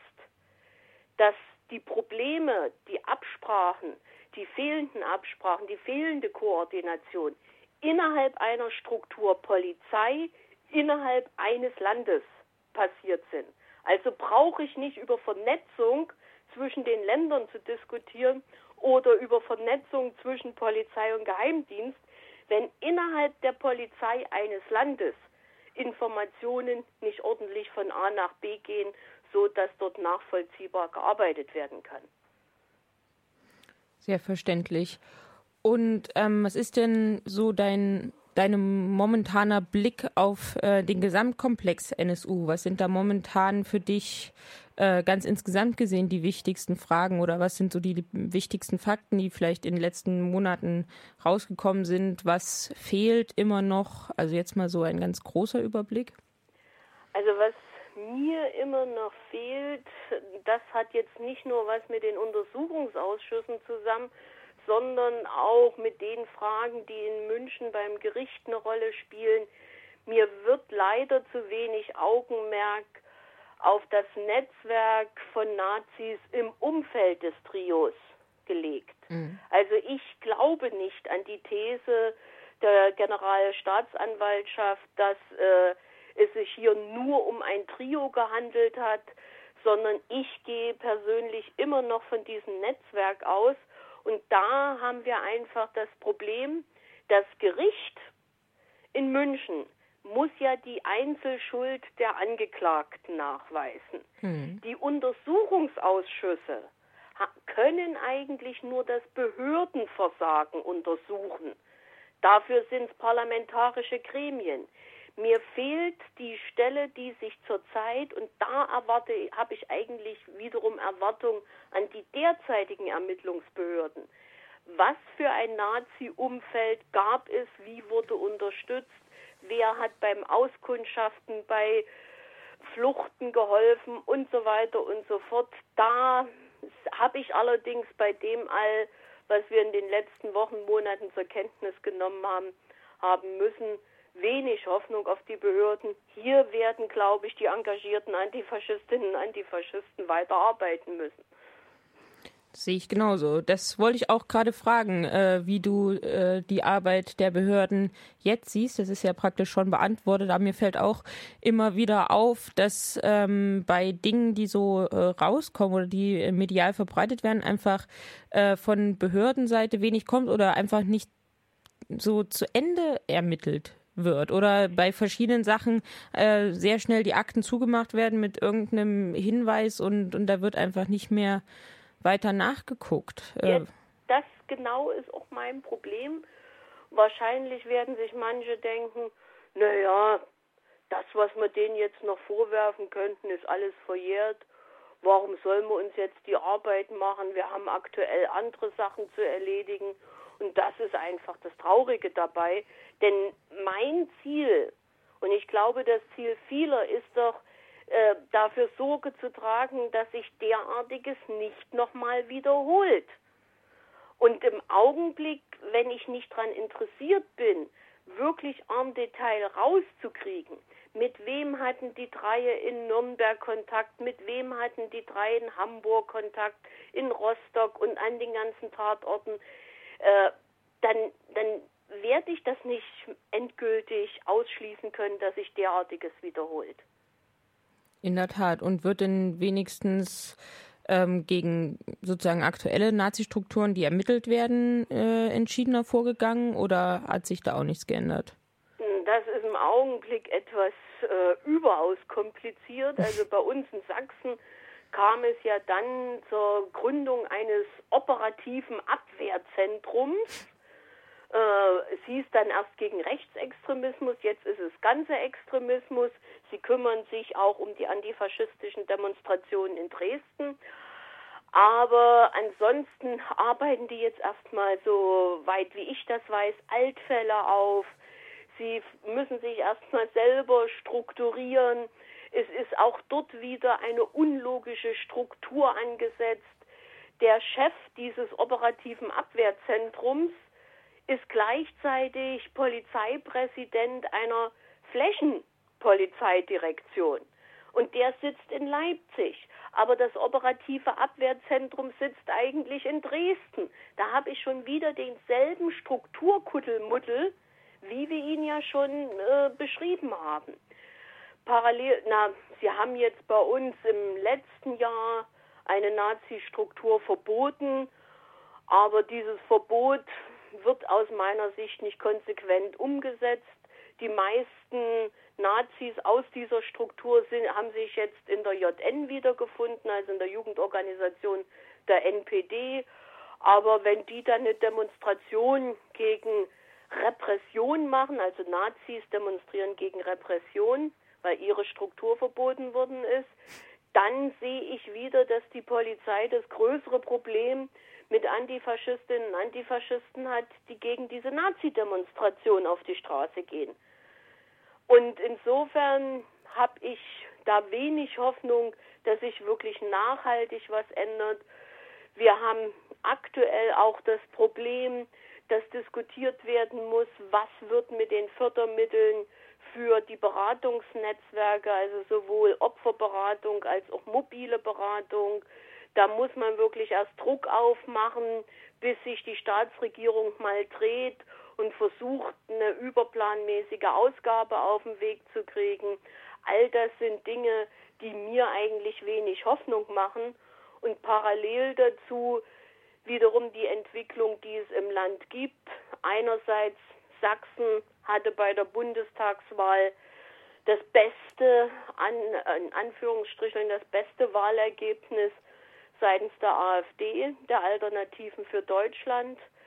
dass die Probleme, die Absprachen, die fehlenden Absprachen, die fehlende Koordination innerhalb einer Struktur Polizei, innerhalb eines Landes passiert sind. Also brauche ich nicht über Vernetzung zwischen den Ländern zu diskutieren oder über Vernetzung zwischen Polizei und Geheimdienst, wenn innerhalb der Polizei eines Landes Informationen nicht ordentlich von A nach B gehen, so dass dort nachvollziehbar gearbeitet werden kann. Sehr verständlich. Und ähm, was ist denn so dein dein momentaner Blick auf äh, den Gesamtkomplex N S U? Was sind da momentan für dich äh, ganz insgesamt gesehen die wichtigsten Fragen oder was sind so die wichtigsten Fakten, die vielleicht in den letzten Monaten rausgekommen sind? Was fehlt immer noch? Also jetzt mal so ein ganz großer Überblick. Also was mir immer noch fehlt, das hat jetzt nicht nur was mit den Untersuchungsausschüssen zusammen, sondern auch mit den Fragen, die in München beim Gericht eine Rolle spielen. Mir wird leider zu wenig Augenmerk auf das Netzwerk von Nazis im Umfeld des Trios gelegt. Mhm. Also ich glaube nicht an die These der Generalstaatsanwaltschaft, dass äh, es sich hier nur um ein Trio gehandelt hat, sondern ich gehe persönlich immer noch von diesem Netzwerk aus. Und da haben wir einfach das Problem, das Gericht in München muss ja die Einzelschuld der Angeklagten nachweisen. Hm. Die Untersuchungsausschüsse können eigentlich nur das Behördenversagen untersuchen. Dafür sind es parlamentarische Gremien. Mir fehlt die Stelle, die sich zurzeit, und da erwarte, habe ich eigentlich wiederum Erwartung an die derzeitigen Ermittlungsbehörden. Was für ein Nazi-Umfeld gab es, wie wurde unterstützt, wer hat beim Auskundschaften, bei Fluchten geholfen und so weiter und so fort. Da habe ich allerdings bei dem all, was wir in den letzten Wochen, Monaten zur Kenntnis genommen haben, haben müssen, wenig Hoffnung auf die Behörden. Hier werden, glaube ich, die engagierten Antifaschistinnen und Antifaschisten weiterarbeiten müssen. Das sehe ich genauso. Das wollte ich auch gerade fragen, äh, wie du äh, die Arbeit der Behörden jetzt siehst. Das ist ja praktisch schon beantwortet, aber mir fällt auch immer wieder auf, dass ähm, bei Dingen, die so äh, rauskommen oder die medial verbreitet werden, einfach äh, von Behördenseite wenig kommt oder einfach nicht so zu Ende ermittelt wird oder bei verschiedenen Sachen äh, sehr schnell die Akten zugemacht werden mit irgendeinem Hinweis und, und da wird einfach nicht mehr weiter nachgeguckt. Ja, das genau ist auch mein Problem. Wahrscheinlich werden sich manche denken, naja, das, was wir denen jetzt noch vorwerfen könnten, ist alles verjährt. Warum sollen wir uns jetzt die Arbeit machen? Wir haben aktuell andere Sachen zu erledigen. Und das ist einfach das Traurige dabei. Denn mein Ziel, und ich glaube, das Ziel vieler ist doch, äh, dafür Sorge zu tragen, dass sich derartiges nicht nochmal wiederholt. Und im Augenblick, wenn ich nicht daran interessiert bin, wirklich en Detail rauszukriegen, mit wem hatten die drei in Nürnberg Kontakt, mit wem hatten die drei in Hamburg Kontakt, in Rostock und an den ganzen Tatorten, äh, dann, dann werde ich das nicht endgültig ausschließen können, dass sich derartiges wiederholt. In der Tat. Und wird denn wenigstens ähm, gegen sozusagen aktuelle Nazi-Strukturen, die ermittelt werden, äh, entschiedener vorgegangen oder hat sich da auch nichts geändert? Das ist im Augenblick etwas äh, überaus kompliziert. Also bei uns in Sachsen kam es ja dann zur Gründung eines operativen Abwehrzentrums. Äh, es hieß dann erst gegen Rechtsextremismus, jetzt ist es ganzer Extremismus. Sie kümmern sich auch um die antifaschistischen Demonstrationen in Dresden. Aber ansonsten arbeiten die jetzt erstmal, so weit wie ich das weiß, Altfälle auf. Sie müssen sich erstmal selber strukturieren. Es ist auch dort wieder eine unlogische Struktur angesetzt. Der Chef dieses operativen Abwehrzentrums ist gleichzeitig Polizeipräsident einer Flächenpolizeidirektion. Und der sitzt in Leipzig. Aber das operative Abwehrzentrum sitzt eigentlich in Dresden. Da habe ich schon wieder denselben Strukturkuddelmuddel, wie wir ihn ja schon äh, beschrieben haben. Parallel, na, Sie haben jetzt bei uns im letzten Jahr eine Nazi-Struktur verboten, aber dieses Verbot wird aus meiner Sicht nicht konsequent umgesetzt. Die meisten Nazis aus dieser Struktur sind, haben sich jetzt in der J N wiedergefunden, also in der Jugendorganisation der N P D. Aber wenn die dann eine Demonstration gegen Repression machen, also Nazis demonstrieren gegen Repression, weil ihre Struktur verboten worden ist, dann sehe ich wieder, dass die Polizei das größere Problem mit Antifaschistinnen und Antifaschisten hat, die gegen diese Nazi-Demonstration auf die Straße gehen. Und insofern habe ich da wenig Hoffnung, dass sich wirklich nachhaltig was ändert. Wir haben aktuell auch das Problem, dass diskutiert werden muss, was wird mit den Fördermitteln für die Beratungsnetzwerke, also sowohl Opferberatung als auch mobile Beratung. Da muss man wirklich erst Druck aufmachen, bis sich die Staatsregierung mal dreht und versucht, eine überplanmäßige Ausgabe auf den Weg zu kriegen. All das sind Dinge, die mir eigentlich wenig Hoffnung machen. Und parallel dazu wiederum die Entwicklung, die es im Land gibt. Einerseits Sachsen hatte bei der Bundestagswahl das beste, an, in Anführungsstrichen, das beste Wahlergebnis seitens der AfD, der Alternativen für Deutschland.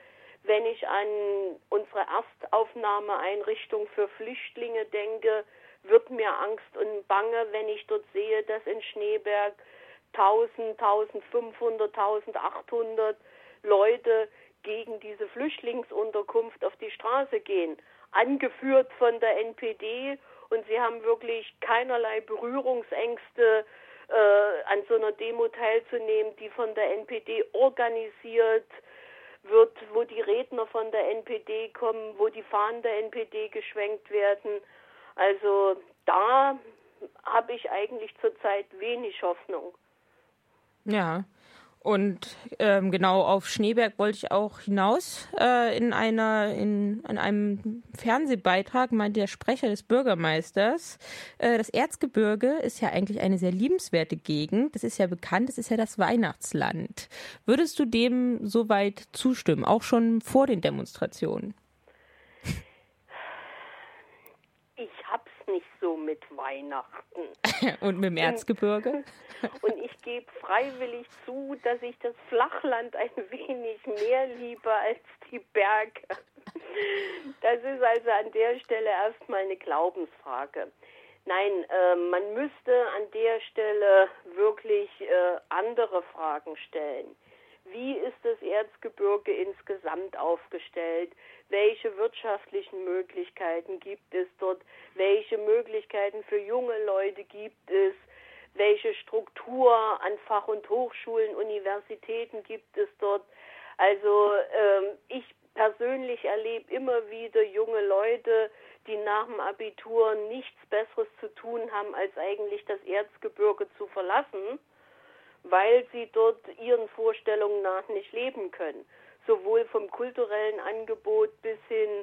Wenn ich an unsere Erstaufnahmeeinrichtung für Flüchtlinge denke, wird mir Angst und Bange, wenn ich dort sehe, dass in Schneeberg tausend, eintausendfünfhundert, eintausendachthundert Leute gegen diese Flüchtlingsunterkunft auf die Straße gehen, angeführt von der N P D, und sie haben wirklich keinerlei Berührungsängste, äh, an so einer Demo teilzunehmen, die von der N P D organisiert wird, wo die Redner von der N P D kommen, wo die Fahnen der N P D geschwenkt werden. Also da habe ich eigentlich zurzeit wenig Hoffnung. Ja, und ähm, genau auf Schneeberg wollte ich auch hinaus. Äh, in einer, in, in einem Fernsehbeitrag meinte der Sprecher des Bürgermeisters, äh, das Erzgebirge ist ja eigentlich eine sehr liebenswerte Gegend. Das ist ja bekannt, das ist ja das Weihnachtsland. Würdest du dem soweit zustimmen, auch schon vor den Demonstrationen? Ich hab's nicht so mit Weihnachten. Und mit dem Erzgebirge? Und, und ich gebe freiwillig zu, dass ich das Flachland ein wenig mehr liebe als die Berge. Das ist also an der Stelle erstmal eine Glaubensfrage. Nein, äh, man müsste an der Stelle wirklich äh, andere Fragen stellen. Wie ist das Erzgebirge insgesamt aufgestellt? Welche wirtschaftlichen Möglichkeiten gibt es dort? Welche Möglichkeiten für junge Leute gibt es? Welche Struktur an Fach- und Hochschulen, Universitäten gibt es dort? Also ähm, ich persönlich erlebe immer wieder junge Leute, die nach dem Abitur nichts Besseres zu tun haben, als eigentlich das Erzgebirge zu verlassen, weil sie dort ihren Vorstellungen nach nicht leben können. Sowohl vom kulturellen Angebot bis hin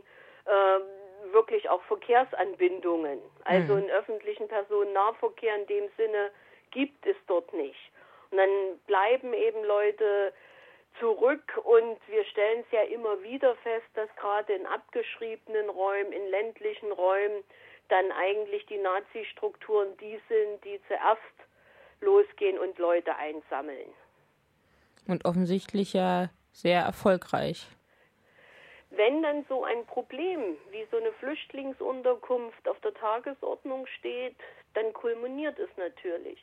äh, wirklich auch Verkehrsanbindungen. Also einen öffentlichen Personennahverkehr in dem Sinne gibt es dort nicht. Und dann bleiben eben Leute zurück, und wir stellen es ja immer wieder fest, dass gerade in abgeschriebenen Räumen, in ländlichen Räumen, dann eigentlich die Nazi-Strukturen die sind, die zuerst losgehen und Leute einsammeln. Und offensichtlich ja sehr erfolgreich. Wenn dann so ein Problem wie so eine Flüchtlingsunterkunft auf der Tagesordnung steht, dann kulminiert es natürlich.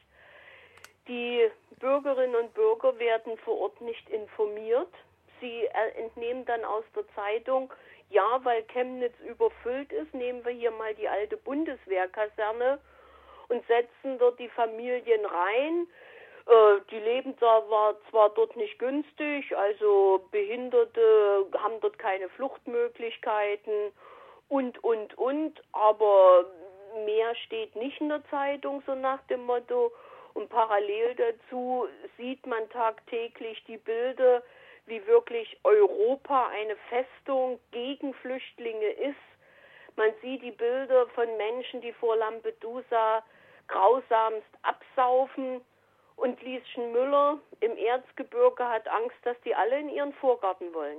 Die Bürgerinnen und Bürger werden vor Ort nicht informiert. Sie entnehmen dann aus der Zeitung, ja, weil Chemnitz überfüllt ist, nehmen wir hier mal die alte Bundeswehrkaserne und setzen dort die Familien rein. Äh, die leben da war zwar dort nicht günstig, also Behinderte haben dort keine Fluchtmöglichkeiten und, und, und, aber mehr steht nicht in der Zeitung, so nach dem Motto. Und parallel dazu sieht man tagtäglich die Bilder, wie wirklich Europa eine Festung gegen Flüchtlinge ist. Man sieht die Bilder von Menschen, die vor Lampedusa grausamst absaufen, und Lieschen Müller im Erzgebirge hat Angst, dass die alle in ihren Vorgarten wollen.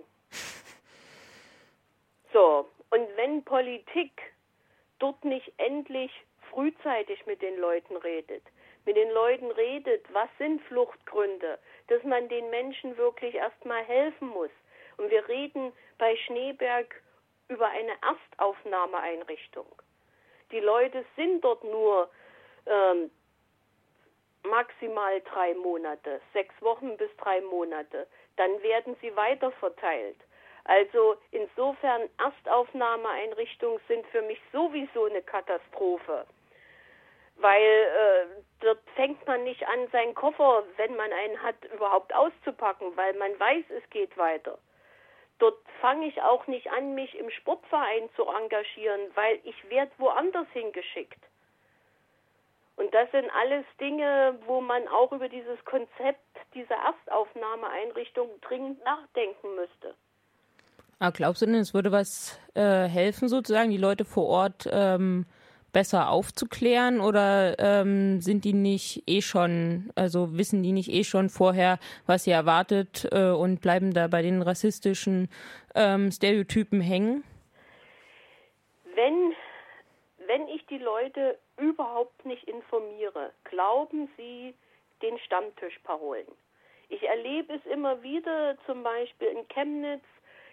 So, und wenn Politik dort nicht endlich frühzeitig mit den Leuten redet, mit den Leuten redet, was sind Fluchtgründe, dass man den Menschen wirklich erstmal helfen muss. Und wir reden bei Schneeberg über eine Erstaufnahmeeinrichtung. Die Leute sind dort nur ähm, maximal drei Monate, sechs Wochen bis drei Monate. Dann werden sie weiter verteilt. Also insofern Erstaufnahmeeinrichtungen sind für mich sowieso eine Katastrophe. Weil äh, dort fängt man nicht an, seinen Koffer, wenn man einen hat, überhaupt auszupacken, weil man weiß, es geht weiter. Dort fange ich auch nicht an, mich im Sportverein zu engagieren, weil ich werde woanders hingeschickt. Und das sind alles Dinge, wo man auch über dieses Konzept dieser Erstaufnahmeeinrichtung dringend nachdenken müsste. Aber glaubst du denn, es würde was äh, helfen, sozusagen, die Leute vor Ort ähm, besser aufzuklären, oder ähm, sind die nicht eh schon, also wissen die nicht eh schon vorher, was sie erwartet äh, und bleiben da bei den rassistischen ähm, Stereotypen hängen? Wenn, wenn ich die Leute überhaupt nicht informiere, glauben sie den Stammtischparolen. Ich erlebe es immer wieder, zum Beispiel in Chemnitz,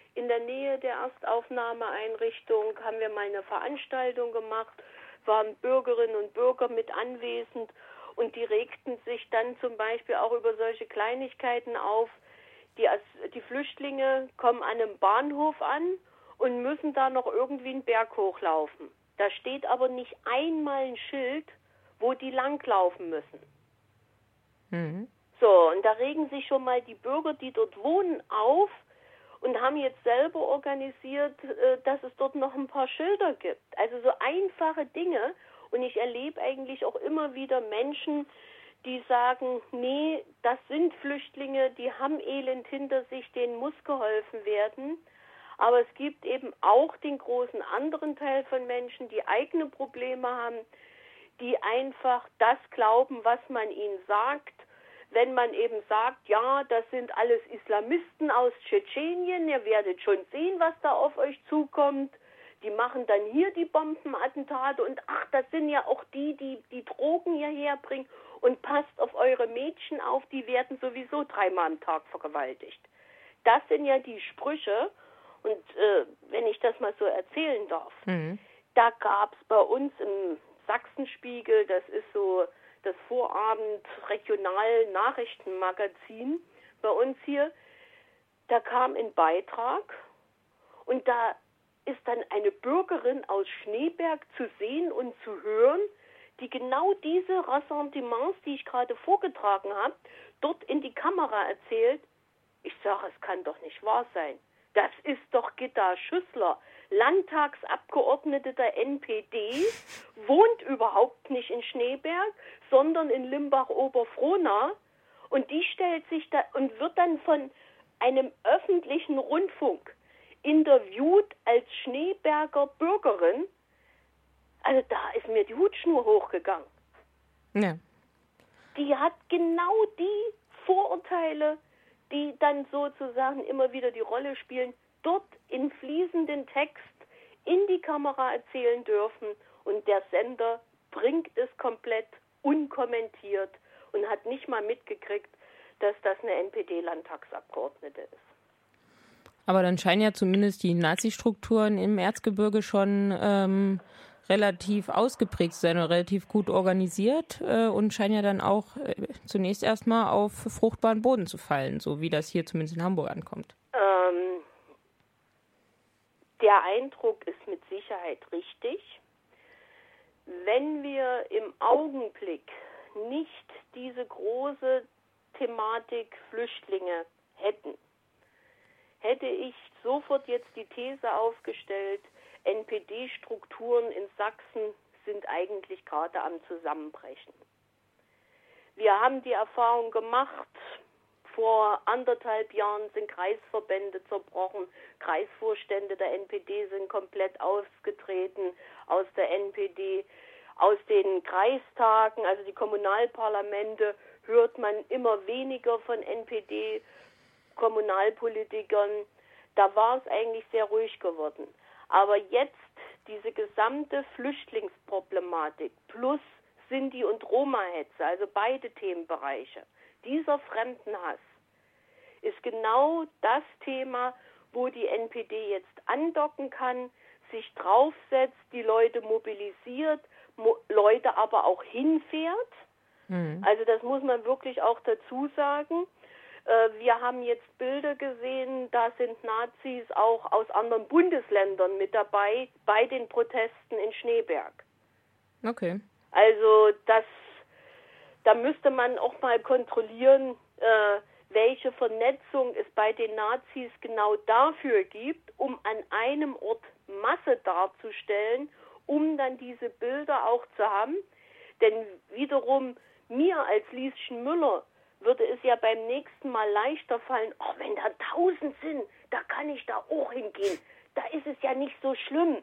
in der Nähe der Erstaufnahmeeinrichtung haben wir mal eine Veranstaltung gemacht, waren Bürgerinnen und Bürger mit anwesend und die regten sich dann zum Beispiel auch über solche Kleinigkeiten auf. Die, die Flüchtlinge kommen an einem Bahnhof an und müssen da noch irgendwie einen Berg hochlaufen. Da steht aber nicht einmal ein Schild, wo die langlaufen müssen. Mhm. So, und da regen sich schon mal die Bürger, die dort wohnen, auf und haben jetzt selber organisiert, dass es dort noch ein paar Schilder gibt. Also so einfache Dinge. Und ich erlebe eigentlich auch immer wieder Menschen, die sagen, nee, das sind Flüchtlinge, die haben Elend hinter sich, denen muss geholfen werden. Aber es gibt eben auch den großen anderen Teil von Menschen, die eigene Probleme haben, die einfach das glauben, was man ihnen sagt. Wenn man eben sagt, ja, das sind alles Islamisten aus Tschetschenien, ihr werdet schon sehen, was da auf euch zukommt. Die machen dann hier die Bombenattentate und ach, das sind ja auch die, die die Drogen hierher bringen und passt auf eure Mädchen auf, die werden sowieso dreimal am Tag vergewaltigt. Das sind ja die Sprüche und äh, wenn ich das mal so erzählen darf, mhm. da gab es bei uns im Sachsenspiegel, das ist so das Vorabend-Regional-Nachrichtenmagazin bei uns hier, da kam ein Beitrag und da ist dann eine Bürgerin aus Schneeberg zu sehen und zu hören, die genau diese Ressentiments, die ich gerade vorgetragen habe, dort in die Kamera erzählt. Ich sage, es kann doch nicht wahr sein. Das ist doch Gitta Schüssler, Landtagsabgeordnete der N P D, wohnt überhaupt nicht in Schneeberg, sondern in Limbach-Oberfrohna. Und die stellt sich da und wird dann von einem öffentlichen Rundfunk interviewt als Schneeberger Bürgerin. Also da ist mir die Hutschnur hochgegangen. Ja. Die hat genau die Vorurteile, die dann sozusagen immer wieder die Rolle spielen, dort in fließenden Text in die Kamera erzählen dürfen. Und der Sender bringt es komplett unkommentiert und hat nicht mal mitgekriegt, dass das eine N P D-Landtagsabgeordnete ist. Aber dann scheinen ja zumindest die Nazi-Strukturen im Erzgebirge schon ähm, relativ ausgeprägt zu sein oder relativ gut organisiert äh, und scheinen ja dann auch äh, zunächst erstmal auf fruchtbaren Boden zu fallen, so wie das hier zumindest in Hamburg ankommt. Ähm, der Eindruck ist mit Sicherheit richtig. Wenn wir im Augenblick nicht diese große Thematik Flüchtlinge hätten, hätte ich sofort jetzt die These aufgestellt, N P D-Strukturen in Sachsen sind eigentlich gerade am Zusammenbrechen. Wir haben die Erfahrung gemacht, vor anderthalb Jahren sind Kreisverbände zerbrochen, Kreisvorstände der N P D sind komplett ausgetreten aus der N P D. Aus den Kreistagen, also die Kommunalparlamente, hört man immer weniger von N P D-Kommunalpolitikern. Da war es eigentlich sehr ruhig geworden. Aber jetzt diese gesamte Flüchtlingsproblematik plus Sinti- und Roma-Hetze, also beide Themenbereiche, dieser Fremdenhass ist genau das Thema, wo die N P D jetzt andocken kann, sich draufsetzt, die Leute mobilisiert, mo- Leute aber auch hinfährt. Mhm. Also das muss man wirklich auch dazu sagen. Äh, wir haben jetzt Bilder gesehen, da sind Nazis auch aus anderen Bundesländern mit dabei bei den Protesten in Schneeberg. Okay. Also das, da müsste man auch mal kontrollieren, äh, welche Vernetzung es bei den Nazis genau dafür gibt, um an einem Ort Masse darzustellen, um dann diese Bilder auch zu haben. Denn wiederum mir als Lieschen Müller würde es ja beim nächsten Mal leichter fallen, oh, wenn da tausend sind, da kann ich da auch hingehen. Da ist es ja nicht so schlimm.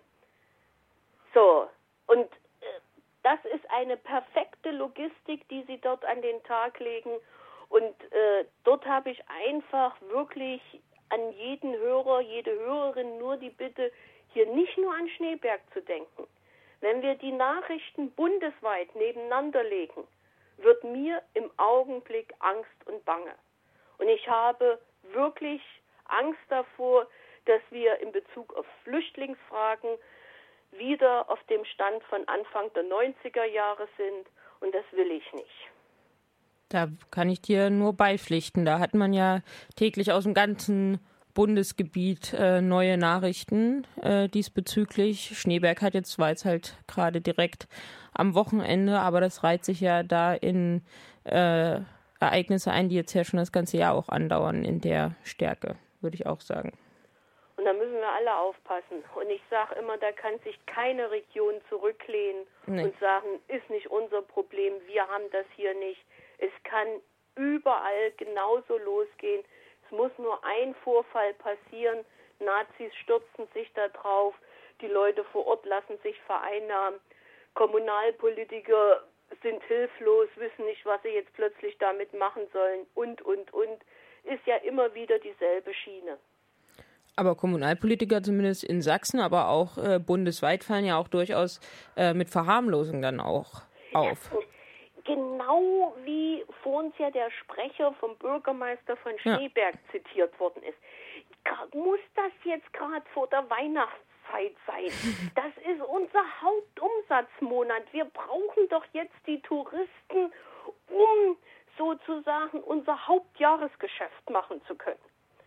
So, und äh, das ist eine perfekte Logistik, die sie dort an den Tag legen. Und äh, dort habe ich einfach wirklich an jeden Hörer, jede Hörerin nur die Bitte, hier nicht nur an Schneeberg zu denken. Wenn wir die Nachrichten bundesweit nebeneinander legen, wird mir im Augenblick Angst und Bange. Und ich habe wirklich Angst davor, dass wir in Bezug auf Flüchtlingsfragen wieder auf dem Stand von Anfang der neunziger Jahre sind. Und das will ich nicht. Da kann ich dir nur beipflichten. Da hat man ja täglich aus dem ganzen Bundesgebiet äh, neue Nachrichten äh, diesbezüglich. Schneeberg hat jetzt, war jetzt halt gerade direkt am Wochenende, aber das reiht sich ja da in äh, Ereignisse ein, die jetzt ja schon das ganze Jahr auch andauern in der Stärke, würde ich auch sagen. Und da müssen wir alle aufpassen. Und ich sage immer, da kann sich keine Region zurücklehnen nee. und sagen, ist nicht unser Problem, wir haben das hier nicht. Es kann überall genauso losgehen. Es muss nur ein Vorfall passieren. Nazis stürzen sich da drauf. Die Leute vor Ort lassen sich vereinnahmen. Kommunalpolitiker sind hilflos, wissen nicht, was sie jetzt plötzlich damit machen sollen. Und, und, und. Ist ja immer wieder dieselbe Schiene. Aber Kommunalpolitiker zumindest in Sachsen, aber auch äh, bundesweit fallen ja auch durchaus äh, mit Verharmlosung dann auch auf. Ja, genau wie vor uns ja der Sprecher vom Bürgermeister von Schneeberg ja. zitiert worden ist. Muss das jetzt gerade vor der Weihnachtszeit sein? Das ist unser Hauptumsatzmonat. Wir brauchen doch jetzt die Touristen, um sozusagen unser Hauptjahresgeschäft machen zu können.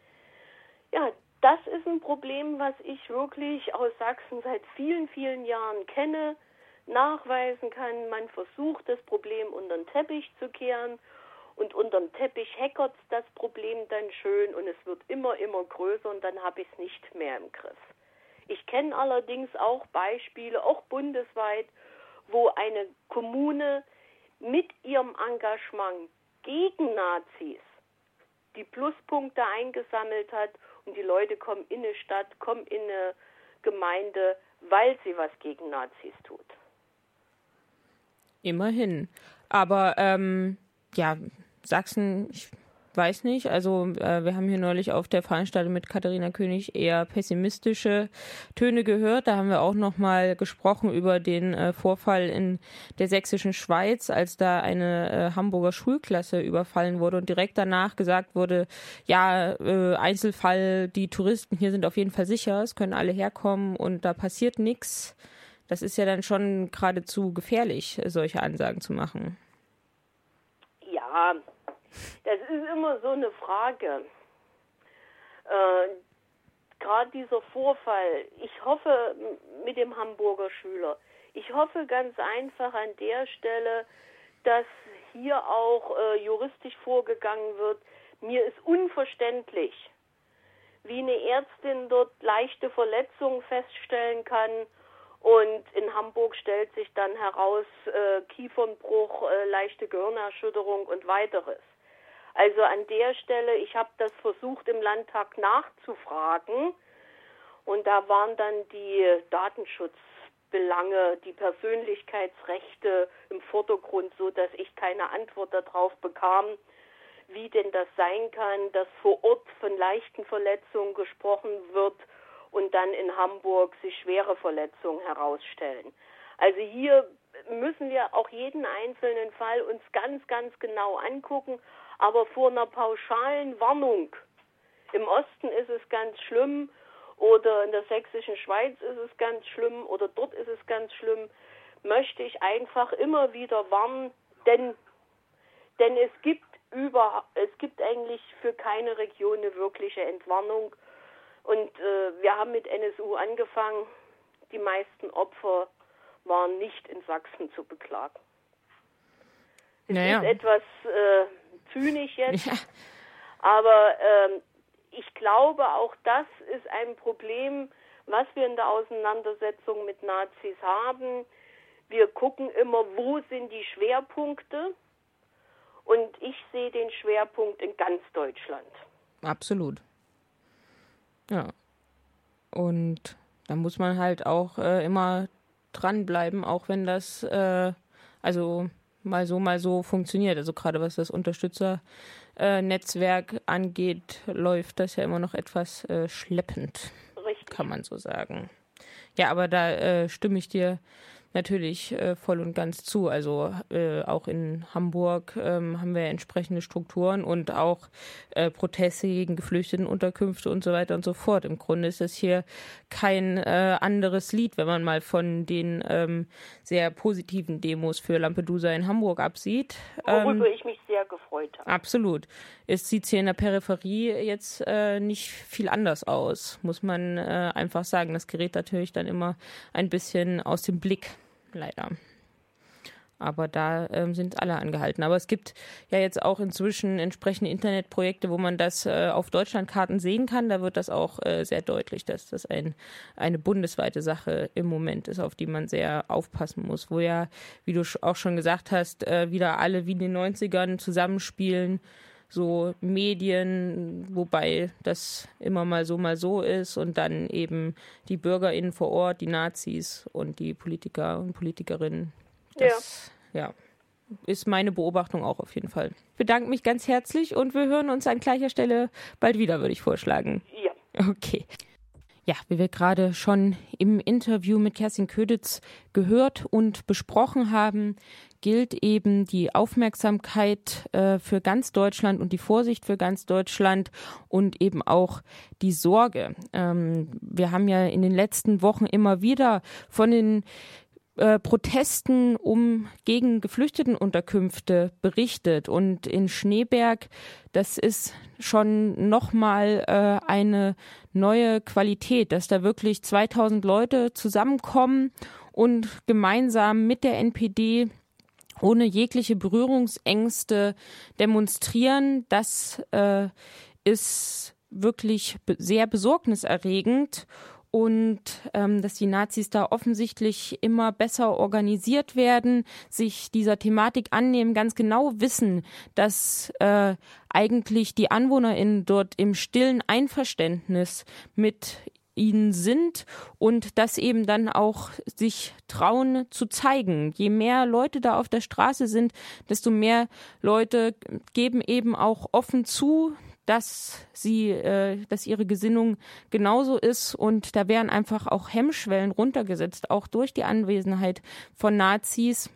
Ja, das ist ein Problem, was ich wirklich aus Sachsen seit vielen, vielen Jahren kenne, nachweisen kann. Man versucht, das Problem unter den Teppich zu kehren und unter dem Teppich häckert das Problem dann schön und es wird immer, immer größer und dann habe ich es nicht mehr im Griff. Ich kenne allerdings auch Beispiele, auch bundesweit, wo eine Kommune mit ihrem Engagement gegen Nazis die Pluspunkte eingesammelt hat und die Leute kommen in eine Stadt, kommen in eine Gemeinde, weil sie was gegen Nazis tut. Immerhin. Aber ähm, ja, Sachsen, ich weiß nicht, also äh, wir haben hier neulich auf der Veranstaltung mit Katharina König eher pessimistische Töne gehört. Da haben wir auch nochmal gesprochen über den äh, Vorfall in der sächsischen Schweiz, als da eine äh, Hamburger Schulklasse überfallen wurde und direkt danach gesagt wurde, ja, äh, Einzelfall, die Touristen hier sind auf jeden Fall sicher, es können alle herkommen und da passiert nichts. Das ist ja dann schon geradezu gefährlich, solche Ansagen zu machen. Ja, das ist immer so eine Frage. Äh, Gerade dieser Vorfall, ich hoffe mit dem Hamburger Schüler, ich hoffe ganz einfach an der Stelle, dass hier auch äh, juristisch vorgegangen wird. Mir ist unverständlich, wie eine Ärztin dort leichte Verletzungen feststellen kann und in Hamburg stellt sich dann heraus äh, Kiefernbruch, äh, leichte Gehirnerschütterung und weiteres. Also an der Stelle, ich habe das versucht im Landtag nachzufragen und da waren dann die Datenschutzbelange, die Persönlichkeitsrechte im Vordergrund, so dass ich keine Antwort darauf bekam, wie denn das sein kann, dass vor Ort von leichten Verletzungen gesprochen wird und dann in Hamburg sich schwere Verletzungen herausstellen. Also hier müssen wir auch jeden einzelnen Fall uns ganz, ganz genau angucken, aber vor einer pauschalen Warnung, im Osten ist es ganz schlimm oder in der sächsischen Schweiz ist es ganz schlimm oder dort ist es ganz schlimm, möchte ich einfach immer wieder warnen, denn, denn es gibt über, es gibt eigentlich für keine Region eine wirkliche Entwarnung. Und äh, wir haben mit N S U angefangen. Die meisten Opfer waren nicht in Sachsen zu beklagen. Es naja. ist etwas äh, zynisch jetzt, ja. aber ähm, ich glaube, auch das ist ein Problem, was wir in der Auseinandersetzung mit Nazis haben. Wir gucken immer, wo sind die Schwerpunkte? Und ich sehe den Schwerpunkt in ganz Deutschland. Absolut. Ja. Und da muss man halt auch äh, immer dranbleiben, auch wenn das äh, also mal so, mal so funktioniert. Also gerade was das Unterstützernetzwerk äh, angeht, läuft das ja immer noch etwas äh, schleppend. Richtig. Kann man so sagen. Ja, aber da äh, stimme ich dir natürlich äh, voll und ganz zu. Also äh, auch in Hamburg ähm, haben wir entsprechende Strukturen und auch äh, Proteste gegen Geflüchtetenunterkünfte und so weiter und so fort. Im Grunde ist das hier kein äh, anderes Lied, wenn man mal von den ähm, sehr positiven Demos für Lampedusa in Hamburg absieht. Worüber Ähm, ich mich sehr gefreut habe. Absolut. Es sieht hier in der Peripherie jetzt äh, nicht viel anders aus, muss man äh, einfach sagen. Das gerät natürlich dann immer ein bisschen aus dem Blick, leider. Aber da ähm, sind alle angehalten. Aber es gibt ja jetzt auch inzwischen entsprechende Internetprojekte, wo man das äh, auf Deutschlandkarten sehen kann. Da wird das auch äh, sehr deutlich, dass das ein, eine bundesweite Sache im Moment ist, auf die man sehr aufpassen muss. Wo ja, wie du auch schon gesagt hast, äh, wieder alle wie in den neunzigern zusammenspielen. So Medien, wobei das immer mal so, mal so ist und dann eben die BürgerInnen vor Ort, die Nazis und die Politiker und Politikerinnen. Das, ja. ja, ist meine Beobachtung auch auf jeden Fall. Ich bedanke mich ganz herzlich und wir hören uns an gleicher Stelle bald wieder, würde ich vorschlagen. Ja. Okay. Ja, wie wir gerade schon im Interview mit Kerstin Köditz gehört und besprochen haben, gilt eben die Aufmerksamkeit äh, für ganz Deutschland und die Vorsicht für ganz Deutschland und eben auch die Sorge. Ähm, wir haben ja in den letzten Wochen immer wieder von den Äh, Protesten um gegen Geflüchtetenunterkünfte berichtet und in Schneeberg, das ist schon nochmal äh, eine neue Qualität, dass da wirklich zweitausend Leute zusammenkommen und gemeinsam mit der N P D ohne jegliche Berührungsängste demonstrieren. Das äh, ist wirklich be- sehr besorgniserregend. Und ähm, dass die Nazis da offensichtlich immer besser organisiert werden, sich dieser Thematik annehmen, ganz genau wissen, dass äh, eigentlich die AnwohnerInnen dort im stillen Einverständnis mit ihnen sind und das eben dann auch sich trauen zu zeigen. Je mehr Leute da auf der Straße sind, desto mehr Leute geben eben auch offen zu, dass sie, äh, dass ihre Gesinnung genauso ist und da werden einfach auch Hemmschwellen runtergesetzt, auch durch die Anwesenheit von Nazis,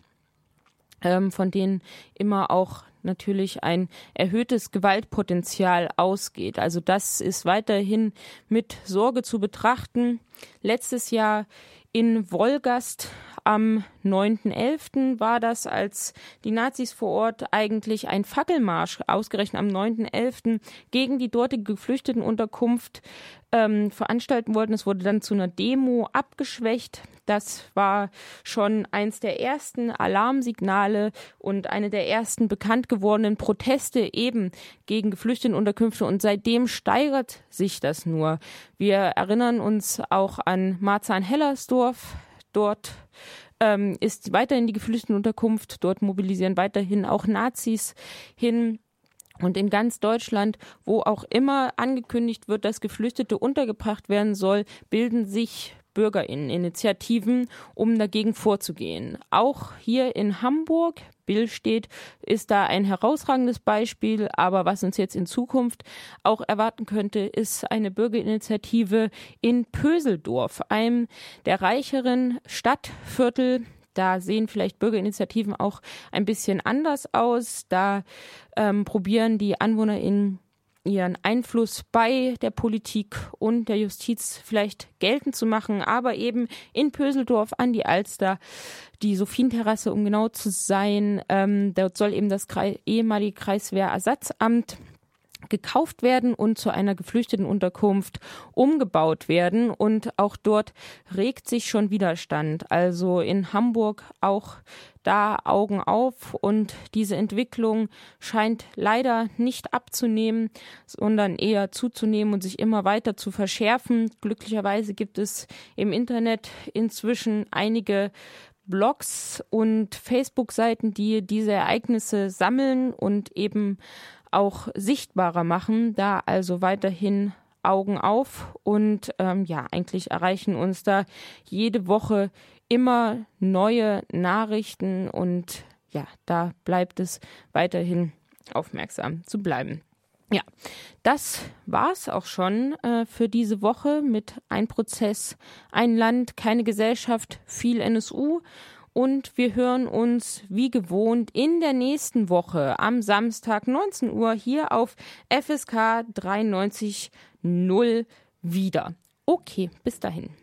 ähm, von denen immer auch natürlich ein erhöhtes Gewaltpotenzial ausgeht. Also das ist weiterhin mit Sorge zu betrachten. Letztes Jahr in Wolgast am neunten elften war das, als die Nazis vor Ort eigentlich einen Fackelmarsch, ausgerechnet am neunten elften gegen die dortige Geflüchtetenunterkunft ähm, veranstalten wollten. Es wurde dann zu einer Demo abgeschwächt. Das war schon eins der ersten Alarmsignale und eine der ersten bekannt gewordenen Proteste eben gegen Geflüchtetenunterkünfte. Und seitdem steigert sich das nur. Wir erinnern uns auch an Marzahn-Hellersdorf. Dort ähm, ist weiterhin die Geflüchtetenunterkunft. Dort mobilisieren weiterhin auch Nazis hin. Und in ganz Deutschland, wo auch immer angekündigt wird, dass Geflüchtete untergebracht werden soll, bilden sich BürgerInneninitiativen, um dagegen vorzugehen. Auch hier in Hamburg, Billstedt, ist da ein herausragendes Beispiel. Aber was uns jetzt in Zukunft auch erwarten könnte, ist eine Bürgerinitiative in Pöseldorf, einem der reicheren Stadtviertel. Da sehen vielleicht Bürgerinitiativen auch ein bisschen anders aus. Da ähm, probieren die AnwohnerInnen ihren Einfluss bei der Politik und der Justiz vielleicht geltend zu machen, aber eben in Pöseldorf an die Alster, die Sophienterrasse, um genau zu sein, ähm, dort soll eben das Kreis, ehemalige Kreiswehrersatzamt gekauft werden und zu einer Geflüchtetenunterkunft umgebaut werden. Und auch dort regt sich schon Widerstand. Also in Hamburg auch da Augen auf. Und diese Entwicklung scheint leider nicht abzunehmen, sondern eher zuzunehmen und sich immer weiter zu verschärfen. Glücklicherweise gibt es im Internet inzwischen einige Blogs und Facebook-Seiten, die diese Ereignisse sammeln und eben auch sichtbarer machen, da also weiterhin Augen auf und ähm, ja, eigentlich erreichen uns da jede Woche immer neue Nachrichten und ja, da bleibt es weiterhin aufmerksam zu bleiben. Ja, das war's auch schon äh, für diese Woche mit Ein Prozess, ein Land, keine Gesellschaft, viel N S U. Und wir hören uns wie gewohnt in der nächsten Woche am Samstag neunzehn Uhr hier auf F S K dreiundneunzig Komma null wieder. Okay, bis dahin.